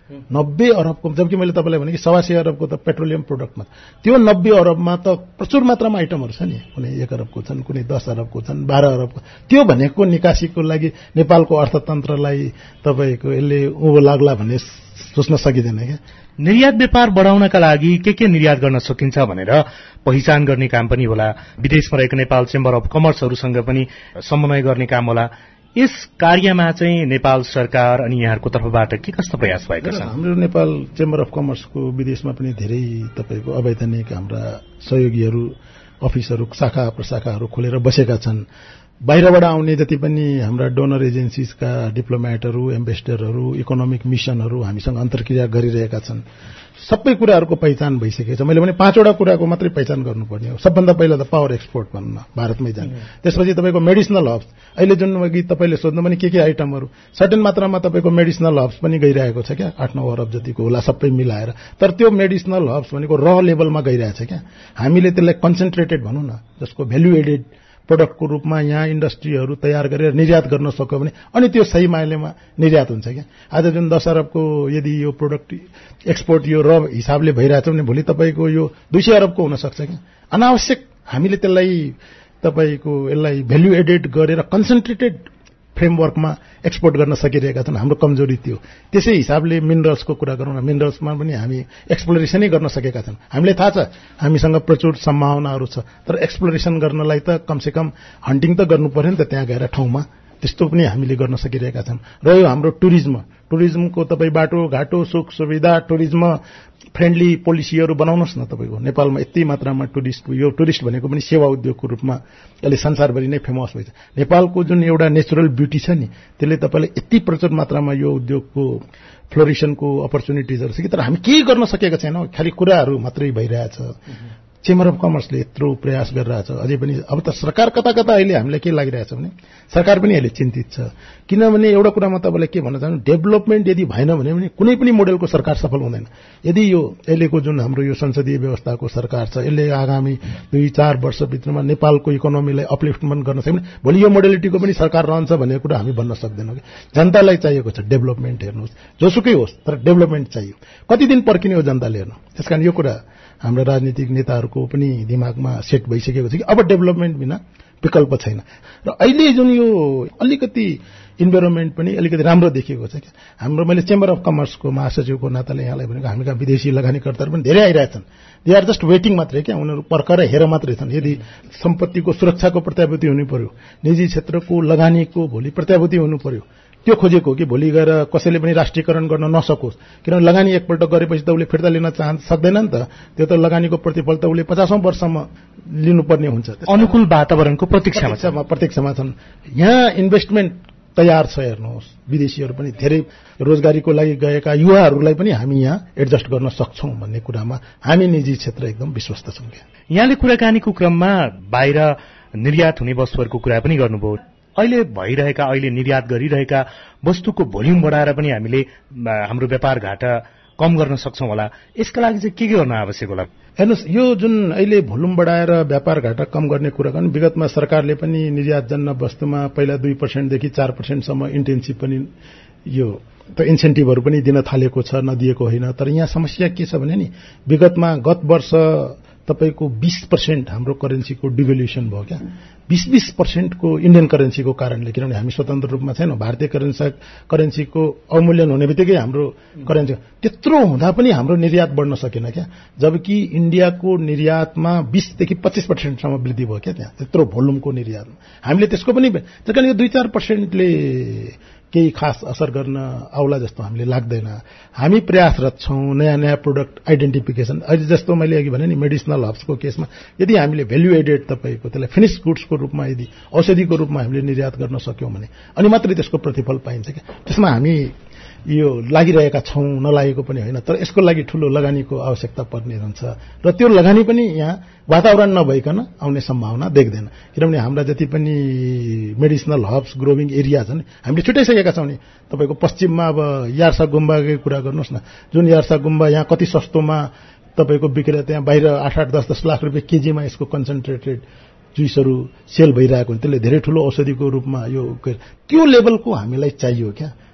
नब्बे अरबको, जबकि मैले तपाईँलाई भने कि सवा सय अरबको त पेट्रोलियम प्रोडक्टमा, त्यो नब्बे अरबमा त प्रचुर मात्रामा आइटमहरू छ नि, कुनै एक अरबको छन्, कुनै दस अरबको छन्, बाह्र अरबको। त्यो भनेको निकासीको लागि नेपालको अर्थतन्त्रलाई तपाईँको यसले उँभो लाग्ला भन्ने सोच्न सकिँदैन क्या। निर्यात व्यापार बढाउनका लागि के के निर्यात गर्न सकिन्छ भनेर पहिचान गर्ने काम पनि होला, विदेशमा रहेको नेपाल चेम्बर अफ कमर्सहरूसँग पनि समन्वय गर्ने काम होला। यस कार्यमा चाहिँ नेपाल सरकार अनि यहाँहरूको तर्फबाट के कस्तो प्रयास भएको छ? हाम्रो नेपाल चेम्बर अफ कमर्सको विदेशमा पनि धेरै तपाईँको अवैधानिक हाम्रा सहयोगीहरू, अफिसहरू, शाखा प्रशाखाहरू खोलेर बसेका छन्। बाहिरबाट आउने जति पनि हाम्रा डोनर एजेन्सिजका डिप्लोमेटहरू, एम्बेसडरहरू, इकोनोमिक मिसनहरू हामीसँग अन्तर्क्रिया गरिरहेका छन्। सबै कुराहरूको पहिचान भइसकेको छ। मैले भने पाँचवटा कुराको मात्रै पहिचान गर्नुपर्ने हो। सबभन्दा पहिला त पावर एक्सपोर्ट भन्न, भारतमै जाने। त्यसपछि तपाईँको मेडिसिनल हब्स, अहिले जुन अघि तपाईँले सोध्नु पनि के के आइटमहरू, सर्टेन मात्रामा तपाईँको मेडिसिनल हब्स पनि गइरहेको छ क्या, आठ नौ अरब जतिको होला सबै मिलाएर। तर त्यो मेडिसिनल हब्स भनेको र लेभलमा गइरहेछ क्या। हामीले त्यसलाई कन्सन्ट्रेटेड भनौँ न, जसको भ्याल्यु एडेड प्रोडक्टको रूपमा यहाँ इन्डस्ट्रीहरू तयार गरेर निर्यात गर्न सक्यो भने अनि त्यो सही मायनेमा निर्यात हुन्छ क्या। आज जुन दस अरबको यदि यो प्रोडक्ट एक्सपोर्ट यो र हिसाबले भइरहेछ भने भोलि तपाईँको यो दुई सय अरबको हुनसक्छ क्या। अनावश्यक हामीले त्यसलाई तपाईँको यसलाई भ्याल्यु एडेड गरेर कन्सन्ट्रेटेड फ्रेमवर्कमा एक्सपोर्ट गर्न सकिरहेका छन्। हाम्रो कमजोरी त्यो। त्यसै हिसाबले मिनरल्सको कुरा गरौँ न, मिनरल्समा पनि हामी एक्सप्लोरेसनै गर्न सकेका छन्। हामीलाई थाहा छ हामीसँग प्रचुर सम्भावनाहरू छ, तर एक्सप्लोरेसन गर्नलाई त कमसेकम हन्टिङ त गर्नु पर्यो नि त त्यहाँ गएर ठाउँमा। त्यस्तो पनि हामीले गर्न सकिरहेका छौँ। र यो हाम्रो टुरिज्म, टुरिज्मको तपाईँ बाटो घाटो सुख सुविधा टुरिज्म फ्रेन्डली पोलिसीहरू बनाउनुहोस् न। तपाईँको नेपालमा यति मात्रामा टुरिस्ट, यो टुरिस्ट भनेको पनि सेवा उद्योगको रूपमा अहिले संसारभरि नै फेमस भइछ। नेपालको जुन एउटा नेचुरल ब्युटी छ नि, त्यसले तपाईँलाई यति प्रचुर मात्रामा यो उद्योगको फ्लोरिसनको अपर्च्युनिटिजहरू छ कि, तर हामी केही गर्न सकेका छैनौँ। खालि कुराहरू मात्रै भइरहेछ। चेम्बर अफ कमर्सले यत्रो प्रयास गरिरहेछ, अझै पनि अब त सरकार कता कता अहिले हामीलाई के लागिरहेछ भने सरकार पनि अहिले चिन्तित छ। किनभने एउटा कुरामा तपाईँलाई के भन्न चाहन्छु, डेभलपमेन्ट यदि भएन भने कुनै पनि मोडेलको सरकार सफल हुँदैन। यदि यो अहिलेको जुन हाम्रो यो संसदीय व्यवस्थाको सरकार छ, यसले आगामी दुई चार वर्षभित्रमा नेपालको इकोनोमीलाई अपलिफ्टमेन्ट गर्न सक्यो भने भोलि यो मोडेलिटीको पनि सरकार रहन्छ भन्ने कुरा हामी भन्न सक्दैनौँ कि। जनतालाई चाहिएको छ डेभलपमेन्ट, हेर्नुहोस् जोसुकै होस् तर डेभलपमेन्ट चाहियो। कति दिन पर्खिने हो जनताले हेर्नु। त्यसकारण यो कुरा हाम्रो राजनीतिक नेताहरूको पनि दिमागमा सेट भइसकेको छ कि अब डेभलपमेन्ट बिना विकल्प छैन। र अहिले जुन यो अलिकति इन्भाइरोमेन्ट पनि अलिकति राम्रो देखिएको छ क्या। हाम्रो मैले चेम्बर अफ कमर्सको महासचिवको नाताले यहाँलाई भनेको हामीका विदेशी लगानीकर्ताहरू पनि धेरै आइरहेछन्। दे आर जस्ट वेटिङ मात्रै क्या। उनीहरू पर्खर हेर मात्रै छन्। यदि सम्पत्तिको सुरक्षाको प्रत्याभूति हुनु पर्यो, निजी क्षेत्रको लगानीको भोलि प्रत्याभूति हुनु पर्यो, त्यो खोजेको कि भोलि गएर कसैले पनि राष्ट्रियकरण गर्न नसकोस्। किनभने लगानी एकपल्ट गरेपछि त उसले फिर्ता लिन चाहन सक्दैन नि त। त्यो त लगानीको प्रतिफल त उसले पचासौँ वर्षसम्म लिनुपर्ने हुन्छ। अनुकूल वातावरणको प्रतीक्षामा प्रतीक्षामा छन्। यहाँ इन्भेस्टमेन्ट तयार छ। हेर्नुहोस् विदेशीहरू पनि धेरै रोजगारीको लागि गएका युवाहरूलाई पनि हामी यहाँ एडजस्ट गर्न सक्छौँ भन्ने कुरामा हामी निजी क्षेत्र एकदम विश्वस्त छौँ। यहाँले कुराकानीको क्रममा बाहिर निर्यात हुने वस्तुहरूको कुरा पनि गर्नुभयो। अहिले भइरहेका, अहिले निर्यात गरिरहेका वस्तुको भोल्युम बढाएर पनि हामीले हाम्रो व्यापार घाटा कम गर्न सक्छौँ होला। यसका लागि चाहिँ के के गर्न आवश्यक होला? हेर्नुहोस्, यो जुन अहिले भोल्युम बढाएर व्यापार घाटा कम गर्ने कुरा गर्नु, विगतमा सरकारले पनि निर्यातजन्य वस्तुमा पहिला दुई पर्सेन्टदेखि चार पर्सेन्टसम्म इन्टेन्सिभ पनि यो त इन्सेन्टिभहरू पनि दिन थालेको छ, नदिएको होइन। तर यहाँ समस्या के छ भने नि, विगतमा गत वर्ष तपाईँको बीस पर्सेन्ट हाम्रो करेन्सीको डिभ्यालुएसन भयो क्या। बीस बीस पर्सेन्टको इन्डियन करेन्सीको कारणले। किनभने हामी स्वतन्त्र रूपमा छैनौँ। भारतीय करेन्सी करेन्सीको अवमूल्यन हुने बित्तिकै हाम्रो करेन्सी त्यत्रो हुँदा पनि हाम्रो निर्यात बढ्न सकेन क्या। जबकि इन्डियाको निर्यातमा बीसदेखि पच्चिस पर्सेन्टसम्म वृद्धि भयो क्या। त्यहाँ त्यत्रो भोल्युमको निर्यातमा हामीले त्यसको पनि, त्यस कारण यो दुई चार पर्सेन्टले केही खास असर गर्न आउला जस्तो हामीले लाग्दैन। हामी प्रयासरत छौँ नयाँ नयाँ प्रोडक्ट आइडेन्टिफिकेसन। अहिले जस्तो मैले अघि भने नि मेडिसिनल हब्सको केसमा यदि हामीले भ्याल्यु एडेड तपाईँको त्यसलाई फिनिस गुड्सको रूपमा यदि औषधिको रूपमा हामीले निर्यात गर्न सक्यौँ भने अनि मात्रै त्यसको प्रतिफल पाइन्छ क्या। त्यसमा हामी यो लागिरहेका छौँ, नलागेको पनि होइन। तर यसको लागि ठुलो लगानीको आवश्यकता पर्ने हुन्छ र त्यो लगानी पनि यहाँ वातावरण नभइकन आउने सम्भावना देख्दैन। किनभने हाम्रा जति पनि मेडिसिनल हब्स ग्रोविङ एरिया छन् हामीले छुट्याइसकेका छौँ नि। तपाईँको पश्चिममा अब यार्सा गुम्बाकै कुरा गर्नुहोस् न। जुन यार्सा गुम्बा यहाँ कति सस्तोमा तपाईँको बिक्रेर त्यहाँ बाहिर आठ आठ दस दस लाख रुपियाँ केजीमा यसको कन्सन्ट्रेटेड जुइसहरू सेल भइरहेको हुन्छ। त्यसले धेरै ठुलो औषधिको रूपमा यो त्यो लेभलको हामीलाई चाहियो क्या।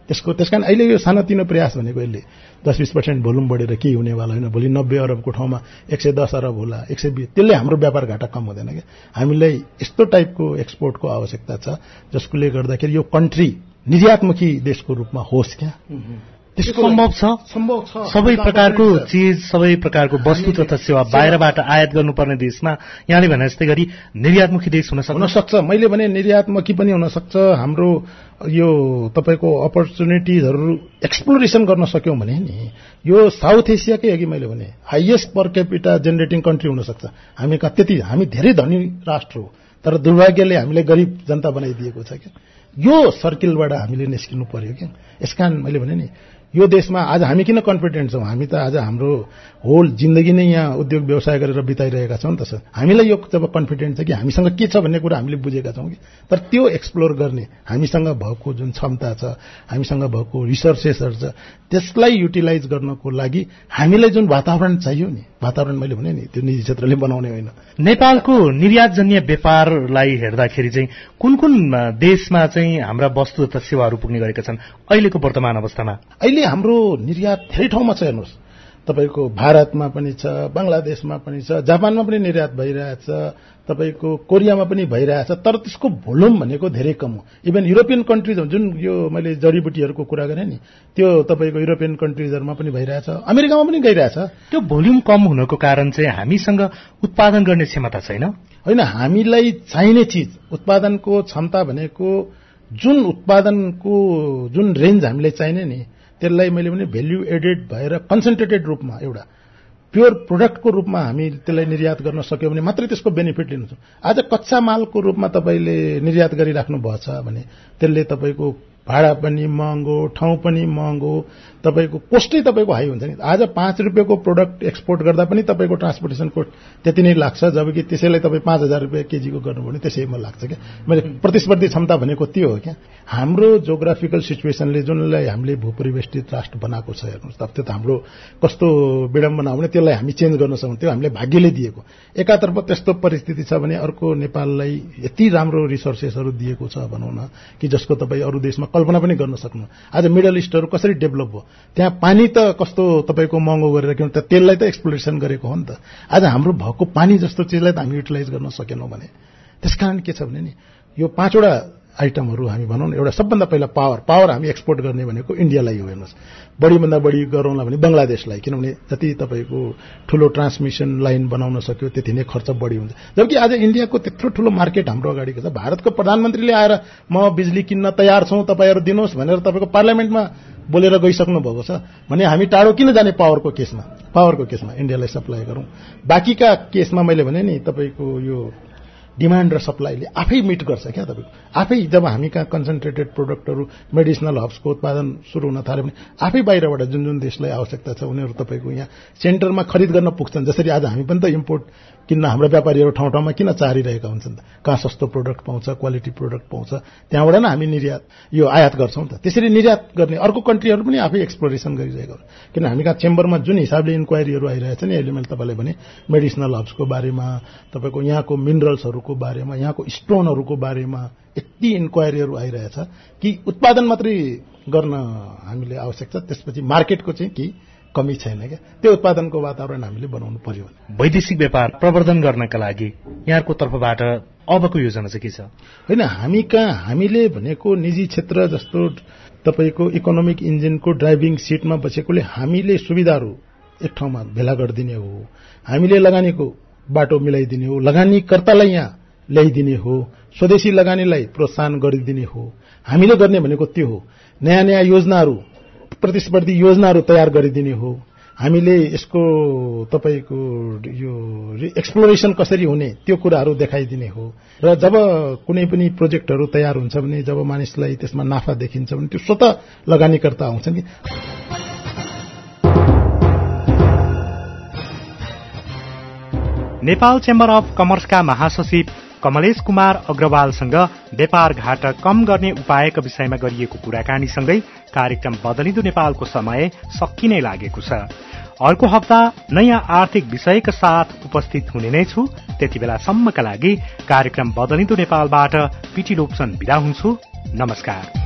त्यसको त्यसकारण अहिले यो सानोतिनो प्रयास भनेको यसले दस बीस पर्सेन्ट भोल्युम बढेर केही हुनेवाला होइन। भोलि नब्बे अरबको ठाउँमा एक सय दस अरब होला, एक सय बिस, त्यसले हाम्रो व्यापार घाटा कम हुँदैन क्या। हामीलाई यस्तो टाइपको एक्सपोर्टको आवश्यकता छ जसकोले गर्दाखेरि यो कन्ट्री निर्यातमुखी देशको रूपमा होस् क्या। त्यसको सम्भव छ सम्भव छ सबै प्रकारको चिज सबै प्रकारको वस्तु तथा सेवा बाहिरबाट आयात गर्नुपर्ने देशमा यहाँले भने जस्तै गरी निर्यातमुखी देश हुन सक्छ हुन सक्छ मैले भने निर्यातमुखी पनि हुन सक्छ। हाम्रो यो तपाईँको अपर्च्युनिटिजहरू एक्सप्लोरेसन गर्न सक्यौं भने नि यो साउथ एसियाकै अघि मैले भने highest per capita generating country हुन सक्छ। हामी कहाँ त्यति हामी धेरै धनी राष्ट्र हो तर दुर्भाग्यले हामीले गरिब जनता बनाइदिएको छ क्या। यो सर्किलबाट हामीले निस्किनु पर्यो क्या। यसकारण मैले भने नि यो देशमा आज हामी किन कन्फिडेन्ट छौं? हामी त आज हाम्रो होल जिन्दगी नै यहाँ उद्योग व्यवसाय गरेर बिताइरहेका छौं नि त सर। हामीलाई यो जब कन्फिडेन्ट छ कि हामीसँग के छ भन्ने कुरा हामीले बुझेका छौं कि तर त्यो एक्सप्लोर गर्ने हामीसँग भएको जुन क्षमता छ हामीसँग भएको रिसोर्सेसहरू छ त्यसलाई युटिलाइज गर्नको लागि हामीलाई जुन वातावरण चाहियो नि वातावरण मैले भने नि त्यो निजी क्षेत्रले बनाउने होइन। नेपालको निर्यातजन्य व्यापारलाई हेर्दाखेरि चाहिँ कुन कुन देशमा चाहिँ हाम्रा वस्तु तथा सेवाहरू पुग्ने गरेका छन् अहिलेको वर्तमान अवस्थामा? अहिले हाम्रो निर्यात धेरै ठाउँमा छ हेर्नुहोस्। तपाईको भारतमा पनि छ, बंगलादेशमा पनि छ, जापानमा पनि निर्यात भइरहेछ, तपाईको कोरियामा पनि भइरहेछ तर त्यसको भोल्युम भनेको धेरै कम हो। इभन युरोपियन कन्ट्रिज जुन यो मैले जडीबुटीहरूको कुरा गरेँ नि त्यो तपाईँको युरोपियन कन्ट्रिजहरूमा पनि भइरहेछ, अमेरिकामा पनि गइरहेछ। त्यो भोल्युम कम हुनुको कारण चाहिँ हामीसँग उत्पादन गर्ने क्षमता छैन होइन। हामीलाई चाहिने चिज उत्पादनको क्षमता भनेको जुन उत्पादनको जुन रेन्ज हामीलाई चाहिने नि त्यसलाई मैले भने भ्याल्यु एडेड भएर कन्सन्ट्रेटेड रूपमा एउटा प्योर प्रोडक्टको रूपमा हामी त्यसलाई निर्यात गर्न सक्यौं भने मात्रै त्यसको बेनिफिट लिन्छौं। आज कच्चा मालको रूपमा तपाईले निर्यात गरिराख्नु भएछ भने त्यसले तपाईको भाडा पनि महँगो, ठाउँ पनि महँगो, तपाईको कोस्टै तपाईको हाई हुन्छ नि। आज पाँच रुपियाँको प्रोडक्ट एक्सपोर्ट गर्दा पनि तपाईको ट्रान्सपोर्टेसन कोस्ट त्यति नै लाग्छ जबकि त्यसैलाई तपाईँ पाँच हजार रुपियाँ केजीको गर्नुभयो भने त्यसैमा लाग्छ क्या। मैले प्रतिस्पर्धी क्षमता भनेको त्यो हो क्या। हाम्रो जोग्राफिकल सिचुएसनले जुनलाई हामीले भूपरिवेष्टित राष्ट्र बनाएको छ हेर्नुहोस् त त्यो त हाम्रो कस्तो विडम्बना हो भने त्यसलाई हामी चेन्ज गर्न सक्छौं। त्यो हामीले भाग्यले दिएको। एकातर्फ त्यस्तो परिस्थिति छ भने अर्को नेपाललाई यति राम्रो रिसोर्सेसहरू दिएको छ भनौँ न कि जसको तपाईँ अरू देशमा कल्पना पनि गर्न सक्नु। आज मिडल इस्टहरू कसरी डेभलप भयो त्यहाँ पानी त कस्तो तपाईको महँगो गरेर किन त तेललाई त एक्सप्लोरेसन गरेको हो नि त। आज हाम्रो भएको पानी जस्तो चिजलाई त हामी युटिलाइज गर्न सकेनौं भने त्यसकारण के छ भने नि यो पाँचवटा आइटमहरू हामी भनौँ न। एउटा सबभन्दा पहिला पावर पावर हामी एक्सपोर्ट गर्ने भनेको इन्डियालाई हो हेर्नुहोस्। बढीभन्दा बढी गरौँला भने बंगलादेशलाई किनभने जति तपाईको ठूलो ट्रान्समिसन लाइन बनाउन सक्यो त्यति नै खर्च बढी हुन्छ। जबकि आज इन्डियाको त्यत्रो ठूलो मार्केट हाम्रो अगाडिको छ। भारतको प्रधानमन्त्रीले आएर म बिजुली किन्न तयार छौं तपाईहरु दिनुहोस् भनेर तपाईको पार्लियामेन्टमा बोलेर गइसक्नु भएको छ भने हामी टाढो किन जाने पावरको केसमा पावरको केसमा इन्डियालाई सप्लाई गरौं। बाँकीका केसमा मैले भने नि तपाईको यो डिमान्ड र सप्लाईले आफै मिट गर्छ क्या। तपाईको आफै जब हामी कहाँ कन्सन्ट्रेटेड प्रोडक्टहरू मेडिसिनल हब्सको उत्पादन सुरु हुन थाल्यो भने आफै बाहिरबाट जुन जुन देशलाई आवश्यकता छ उनीहरू तपाईको यहाँ सेन्टरमा खरिद गर्न पुग्छन्। जसरी आज हामी पनि त इम्पोर्ट किन्न हाम्रो व्यापारीहरू ठाउँ ठाउँमा किन चारिरहेका हुन्छन् त। कहाँ सस्तो प्रोडक्ट पाउँछ, क्वालिटी प्रोडक्ट पाउँछ, त्यहाँबाट न हामी निर्यात यो आयात गर्छौं त। त्यसरी निर्यात गर्ने अर्को कन्ट्रीहरू पनि आफै एक्सप्लोरेसन गरिरहेका हुन्। किन हामी कहाँ चेम्बरमा जुन हिसाबले इन्क्वायरीहरू आइरहेछ नि अहिले मैले तपाईँलाई भने मेडिसिनल हब्सको बारेमा तपाईको यहाँको मिनरल्सहरूको बारेमा यहाँको स्टोनहरूको बारेमा यति इन्क्वायरीहरू आइरहेछ कि उत्पादन मात्रै गर्न हामीले आवश्यक छ। त्यसपछि मार्केटको चाहिँ केही कमी छैन क्या। त्यो उत्पादनको वातावरण हामीले बनाउनु पर्यो। वैदेशिक व्यापार प्रवर्धन गर्नका लागि यहाँको तर्फबाट अबको योजना चाहिँ के छ? हैन हामी कहाँ हामीले भनेको निजी क्षेत्र जस्तो तपाईको इकोनोमिक इन्जिनको ड्राइभिङ सिटमा बसेकोले हामीले सुविधाहरू एक ठाउँमा भेला गरिदिने हो। हामीले लगानीको बाटो मिलाइदिने हो, लगानीकर्तालाई यहाँ ल्याइदिने हो, स्वदेशी लगानीलाई प्रोत्साहन गरिदिने हो। हामीले गर्ने भनेको त्यो हो। नयाँ नयाँ योजनाहरू प्रतिस्पर्धी योजनाहरू तयार गरिदिने हो। हामीले यसको तपाईको यो एक्सप्लोरेसन कसरी हुने त्यो कुराहरू देखाइदिने हो। र जब कुनै पनि प्रोजेक्टहरू तयार हुन्छ भने जब मानिसलाई त्यसमा नाफा देखिन्छ भने त्यो स्वतः लगानीकर्ता आउँछन् कि। नेपाल चेम्बर अफ कमर्सका महासचिव कमलेश कुमार अग्रवालसँग व्यापार घाटा कम गर्ने उपायका विषयमा गरिएको कुराकानीसँगै कार्यक्रम बदलिँदो नेपालको समय सकिनै लागेको छ। अर्को हप्ता नयाँ आर्थिक विषयका साथ उपस्थित हुने नै छु। त्यति बेलासम्मका लागि कार्यक्रम बदलिँदो नेपालबाट पिटी लोप्सन बिदा हुन्छु। नमस्कार।